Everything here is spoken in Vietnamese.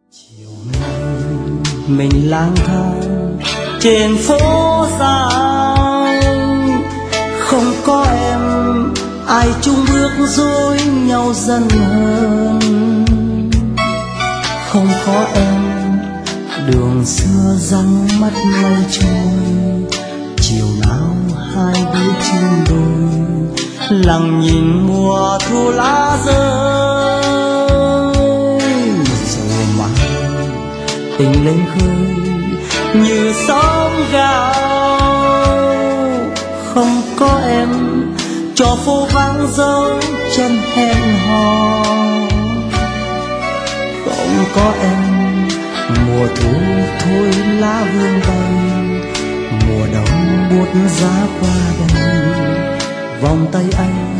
Chiều nay mình lang thang trên phố dài, không có em ai chung bước dối nhau dần hơn. Không có em đường xưa răng mắt lâu trôi, chiều nào hai đứa chung đôi lặng nhìn mùa thu lá rơi. Rồi mai tình lên khơi như sóng gào, không có em cho phố vắng dấu chân hẹn hò. Không có em mùa thu thôi lá vương bay, mùa đông buốt giá qua đây vòng tay anh